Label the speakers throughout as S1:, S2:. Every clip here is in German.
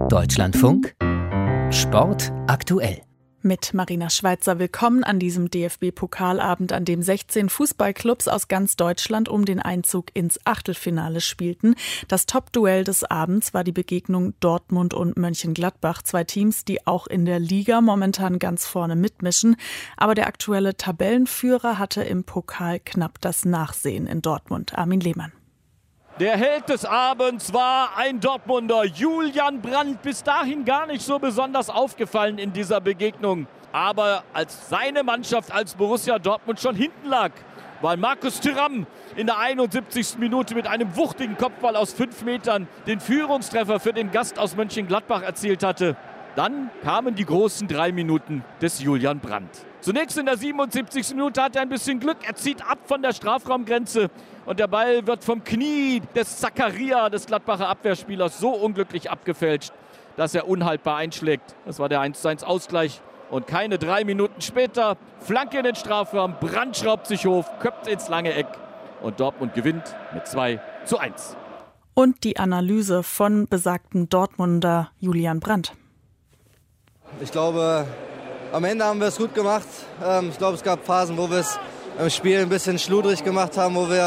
S1: Deutschlandfunk Sport aktuell.
S2: Mit Marina Schweizer willkommen an diesem DFB-Pokalabend, an dem 16 Fußballclubs aus ganz Deutschland um den Einzug ins Achtelfinale spielten. Das Top-Duell des Abends war die Begegnung Dortmund und Mönchengladbach, zwei Teams, die auch in der Liga momentan ganz vorne mitmischen. Aber der aktuelle Tabellenführer hatte im Pokal knapp das Nachsehen in Dortmund. Armin Lehmann.
S3: Der Held des Abends war ein Dortmunder, Julian Brandt. Bis dahin gar nicht so besonders aufgefallen in dieser Begegnung. Aber als seine Mannschaft, als Borussia Dortmund schon hinten lag, weil Markus Thuram in der 71. Minute mit einem wuchtigen Kopfball aus 5 Metern den Führungstreffer für den Gast aus Mönchengladbach erzielt hatte. Dann kamen die großen 3 Minuten des Julian Brandt. Zunächst in der 77. Minute hat er ein bisschen Glück. Er zieht ab von der Strafraumgrenze und der Ball wird vom Knie des Zakaria, des Gladbacher Abwehrspielers, so unglücklich abgefälscht, dass er unhaltbar einschlägt. Das war der 1:1 Ausgleich. Und keine 3 Minuten später, Flanke in den Strafraum, Brandt schraubt sich hoch, köpft ins lange Eck und Dortmund gewinnt mit 2:1.
S2: Und die Analyse von besagtem Dortmunder Julian Brandt.
S4: Ich glaube, am Ende haben wir es gut gemacht. Ich glaube, es gab Phasen, wo wir es im Spiel ein bisschen schludrig gemacht haben, wo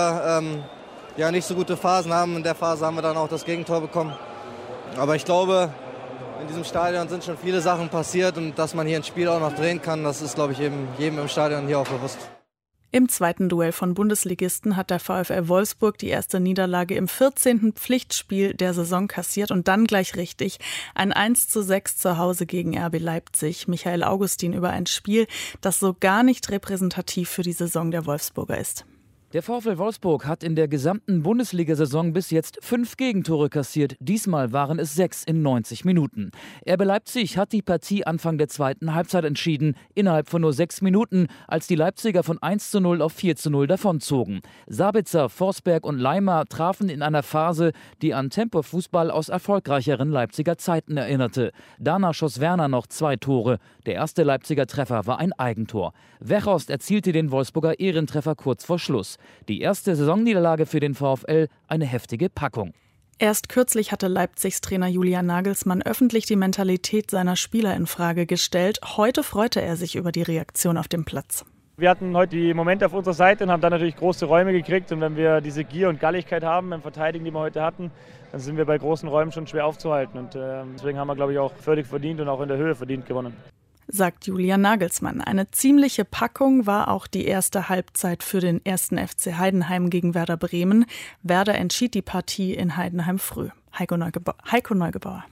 S4: wir nicht so gute Phasen haben. In der Phase haben wir dann auch das Gegentor bekommen. Aber ich glaube, in diesem Stadion sind schon viele Sachen passiert und dass man hier ein Spiel auch noch drehen kann, das ist, glaube ich, jedem im Stadion hier auch bewusst.
S2: Im zweiten Duell von Bundesligisten hat der VfL Wolfsburg die erste Niederlage im 14. Pflichtspiel der Saison kassiert und dann gleich richtig. Ein 1:6 zu Hause gegen RB Leipzig. Michael Augustin über ein Spiel, das so gar nicht repräsentativ für die Saison der Wolfsburger ist.
S5: Der VfL Wolfsburg hat in der gesamten Bundesliga-Saison bis jetzt 5 Gegentore kassiert. Diesmal waren es 6 in 90 Minuten. RB Leipzig hat die Partie Anfang der zweiten Halbzeit entschieden, innerhalb von nur 6 Minuten, als die Leipziger von 1:0 auf 4:0 davonzogen. Sabitzer, Forsberg und Leimer trafen in einer Phase, die an Tempofußball aus erfolgreicheren Leipziger Zeiten erinnerte. Danach schoss Werner noch 2 Tore. Der erste Leipziger Treffer war ein Eigentor. Weghorst erzielte den Wolfsburger Ehrentreffer kurz vor Schluss. Die erste Saisonniederlage für den VfL, eine heftige Packung.
S2: Erst kürzlich hatte Leipzigs Trainer Julian Nagelsmann öffentlich die Mentalität seiner Spieler in Frage gestellt. Heute freute er sich über die Reaktion auf dem Platz.
S6: Wir hatten heute die Momente auf unserer Seite und haben dann natürlich große Räume gekriegt. Und wenn wir diese Gier und Galligkeit haben beim Verteidigen, die wir heute hatten, dann sind wir bei großen Räumen schon schwer aufzuhalten. Und deswegen haben wir, glaube ich, auch völlig verdient und auch in der Höhe verdient gewonnen.
S2: Sagt Julian Nagelsmann. Eine ziemliche Packung war auch die erste Halbzeit für den 1. FC Heidenheim gegen Werder Bremen. Werder entschied die Partie in Heidenheim früh. Heiko Neugebauer.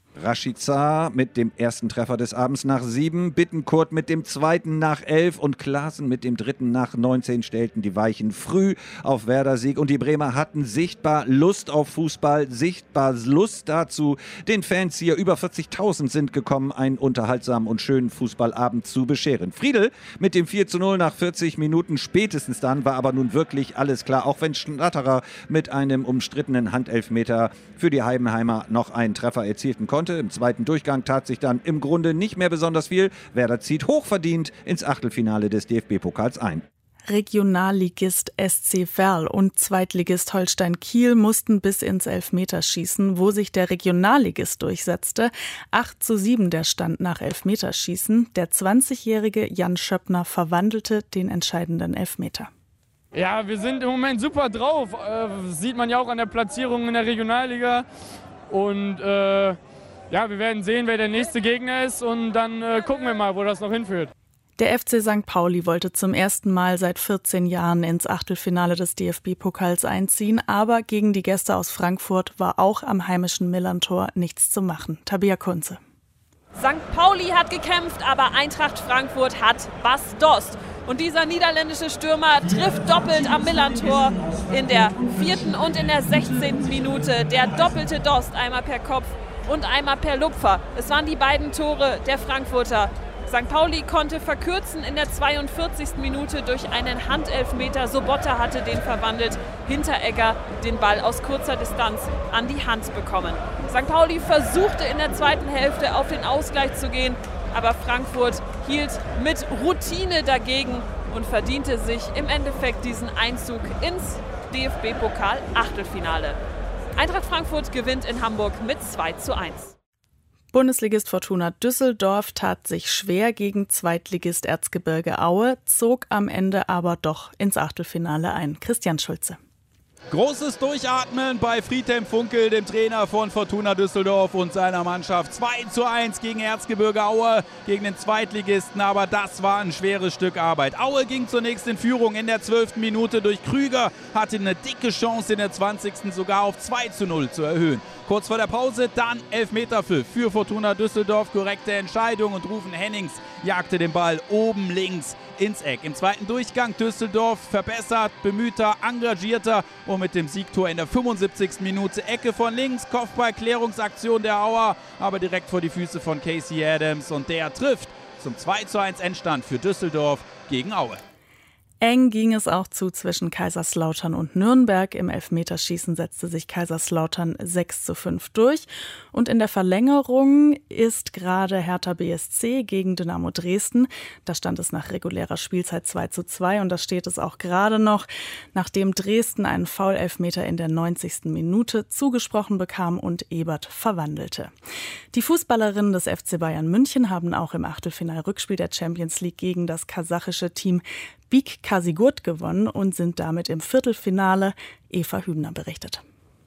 S7: Rashica mit dem ersten Treffer des Abends nach 7, Bittencourt mit dem zweiten nach 11 und Klaassen mit dem dritten nach 19 stellten die Weichen früh auf Werder-Sieg. Und die Bremer hatten sichtbar Lust auf Fußball, sichtbar Lust dazu, den Fans hier, über 40.000 sind gekommen, einen unterhaltsamen und schönen Fußballabend zu bescheren. Friedel mit dem 4:0 nach 40 Minuten spätestens dann war aber nun wirklich alles klar, auch wenn Schnatterer mit einem umstrittenen Handelfmeter für die Heidenheimer noch einen Treffer erzielten konnte. Im zweiten Durchgang tat sich dann im Grunde nicht mehr besonders viel. Werder zieht hochverdient ins Achtelfinale des DFB-Pokals ein.
S2: Regionalligist SC Verl und Zweitligist Holstein Kiel mussten bis ins Elfmeterschießen, wo sich der Regionalligist durchsetzte. 8:7 der Stand nach Elfmeterschießen. Der 20-jährige Jan Schöppner verwandelte den entscheidenden Elfmeter.
S8: Ja, wir sind im Moment super drauf. Sieht man ja auch an der Platzierung in der Regionalliga. Und wir werden sehen, wer der nächste Gegner ist und dann gucken wir mal, wo das noch hinführt.
S2: Der FC St. Pauli wollte zum ersten Mal seit 14 Jahren ins Achtelfinale des DFB-Pokals einziehen, aber gegen die Gäste aus Frankfurt war auch am heimischen Millantor nichts zu machen. Tabea Kunze.
S9: St. Pauli hat gekämpft, aber Eintracht Frankfurt hat Bas Dost. Und dieser niederländische Stürmer trifft doppelt am Millantor in der 4. und in der 16. Minute. Der doppelte Dost, einmal per Kopf und einmal per Lupfer. Es waren die beiden Tore der Frankfurter. St. Pauli konnte verkürzen in der 42. Minute durch einen Handelfmeter. Sobotta hatte den verwandelt. Hinteregger den Ball aus kurzer Distanz an die Hand bekommen. St. Pauli versuchte in der zweiten Hälfte auf den Ausgleich zu gehen, aber Frankfurt hielt mit Routine dagegen und verdiente sich im Endeffekt diesen Einzug ins DFB-Pokal-Achtelfinale. Eintracht Frankfurt gewinnt in Hamburg mit 2:1.
S2: Bundesligist Fortuna Düsseldorf tat sich schwer gegen Zweitligist Erzgebirge Aue, zog am Ende aber doch ins Achtelfinale ein. Christian Schulze.
S10: Großes Durchatmen bei Friedhelm Funkel, dem Trainer von Fortuna Düsseldorf und seiner Mannschaft. 2:1 gegen Erzgebirge Aue, gegen den Zweitligisten, aber das war ein schweres Stück Arbeit. Aue ging zunächst in Führung in der 12. Minute durch Krüger, hatte eine dicke Chance in der 20. sogar auf 2:0 zu erhöhen. Kurz vor der Pause dann Elfmeterpfiff für Fortuna Düsseldorf, korrekte Entscheidung und Rufen Hennings jagte den Ball oben links ins Eck. Im zweiten Durchgang Düsseldorf verbessert, bemühter, engagierter und mit dem Siegtor in der 75. Minute Ecke von links, Kopfball, Klärungsaktion der Auer, aber direkt vor die Füße von Casey Adams und der trifft zum 2:1 Endstand für Düsseldorf gegen Aue.
S2: Eng ging es auch zu zwischen Kaiserslautern und Nürnberg. Im Elfmeterschießen setzte sich Kaiserslautern 6:5 durch. Und in der Verlängerung ist gerade Hertha BSC gegen Dynamo Dresden. Da stand es nach regulärer Spielzeit 2:2 und da steht es auch gerade noch, nachdem Dresden einen Foul-Elfmeter in der 90. Minute zugesprochen bekam und Ebert verwandelte. Die Fußballerinnen des FC Bayern München haben auch im Achtelfinal-Rückspiel der Champions League gegen das kasachische Team BİK Kazigurt gewonnen und sind damit im Viertelfinale. Eva Hübner berichtet.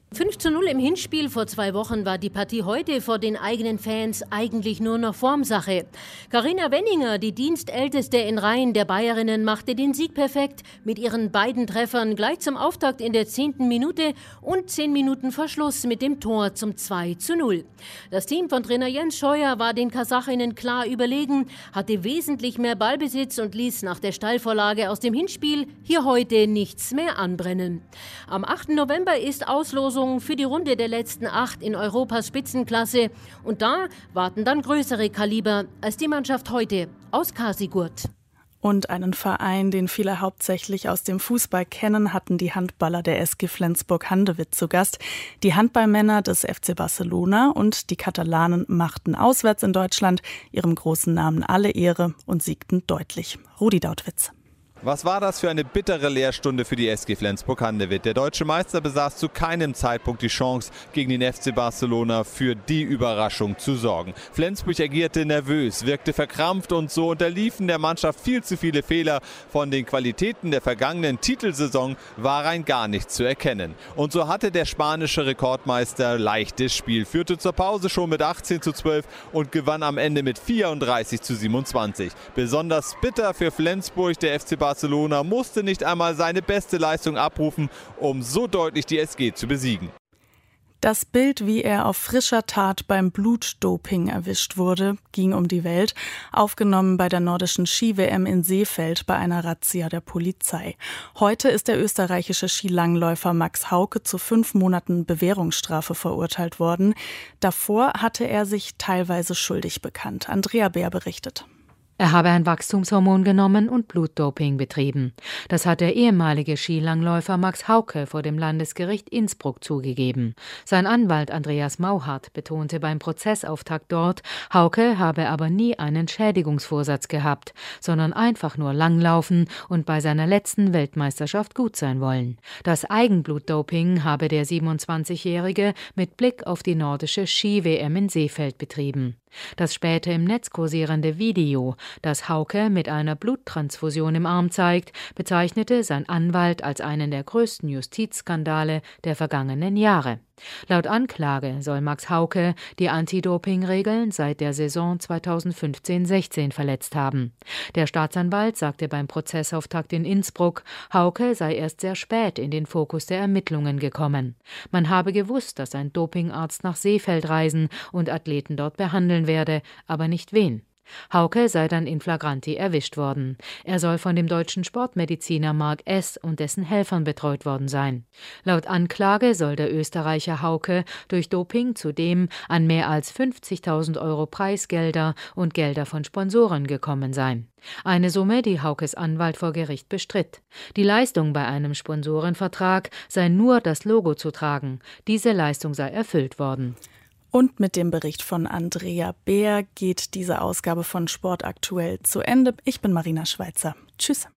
S11: 5:0 im Hinspiel vor 2 Wochen war die Partie heute vor den eigenen Fans eigentlich nur noch Formsache. Carina Wenninger, die Dienstälteste in Reihen der Bayerinnen, machte den Sieg perfekt mit ihren beiden Treffern gleich zum Auftakt in der 10. Minute und 10 Minuten vor Schluss mit dem Tor zum 2:0. Das Team von Trainer Jens Scheuer war den Kasachinnen klar überlegen, hatte wesentlich mehr Ballbesitz und ließ nach der Steilvorlage aus dem Hinspiel hier heute nichts mehr anbrennen. Am 8. November ist Auslosung für die Runde der letzten 8 in Europas Spitzenklasse. Und da warten dann größere Kaliber als die Mannschaft heute aus Kazigurt.
S2: Und einen Verein, den viele hauptsächlich aus dem Fußball kennen, hatten die Handballer der SG Flensburg-Handewitt zu Gast. Die Handballmänner des FC Barcelona und die Katalanen machten auswärts in Deutschland ihrem großen Namen alle Ehre und siegten deutlich. Rudi Dautwitz.
S12: Was war das für eine bittere Lehrstunde für die SG Flensburg-Handewitt? Der deutsche Meister besaß zu keinem Zeitpunkt die Chance, gegen den FC Barcelona für die Überraschung zu sorgen. Flensburg agierte nervös, wirkte verkrampft und so unterliefen der Mannschaft viel zu viele Fehler. Von den Qualitäten der vergangenen Titelsaison war rein gar nichts zu erkennen. Und so hatte der spanische Rekordmeister leichtes Spiel, führte zur Pause schon mit 18:12 und gewann am Ende mit 34:27. Besonders bitter für Flensburg, der FC Barcelona musste nicht einmal seine beste Leistung abrufen, um so deutlich die SG zu besiegen.
S2: Das Bild, wie er auf frischer Tat beim Blutdoping erwischt wurde, ging um die Welt, aufgenommen bei der nordischen Ski-WM in Seefeld bei einer Razzia der Polizei. Heute ist der österreichische Skilangläufer Max Hauke zu 5 Monaten Bewährungsstrafe verurteilt worden. Davor hatte er sich teilweise schuldig bekannt. Andrea Beer berichtet.
S13: Er habe ein Wachstumshormon genommen und Blutdoping betrieben. Das hat der ehemalige Skilangläufer Max Hauke vor dem Landesgericht Innsbruck zugegeben. Sein Anwalt Andreas Mauhardt betonte beim Prozessauftakt dort, Hauke habe aber nie einen Schädigungsvorsatz gehabt, sondern einfach nur langlaufen und bei seiner letzten Weltmeisterschaft gut sein wollen. Das Eigenblutdoping habe der 27-Jährige mit Blick auf die nordische Ski-WM in Seefeld betrieben. Das später im Netz kursierende Video, das Hauke mit einer Bluttransfusion im Arm zeigt, bezeichnete sein Anwalt als einen der größten Justizskandale der vergangenen Jahre. Laut Anklage soll Max Hauke die Anti-Doping-Regeln seit der Saison 2015-16 verletzt haben. Der Staatsanwalt sagte beim Prozessauftakt in Innsbruck, Hauke sei erst sehr spät in den Fokus der Ermittlungen gekommen. Man habe gewusst, dass ein Dopingarzt nach Seefeld reisen und Athleten dort behandeln werde, aber nicht wen. Hauke sei dann in flagranti erwischt worden. Er soll von dem deutschen Sportmediziner Mark S. und dessen Helfern betreut worden sein. Laut Anklage soll der Österreicher Hauke durch Doping zudem an mehr als 50.000 Euro Preisgelder und Gelder von Sponsoren gekommen sein. Eine Summe, die Haukes Anwalt vor Gericht bestritt. Die Leistung bei einem Sponsorenvertrag sei nur das Logo zu tragen. Diese Leistung sei erfüllt worden.
S2: Und mit dem Bericht von Andrea Beer geht diese Ausgabe von Sport aktuell zu Ende. Ich bin Marina Schweizer. Tschüss.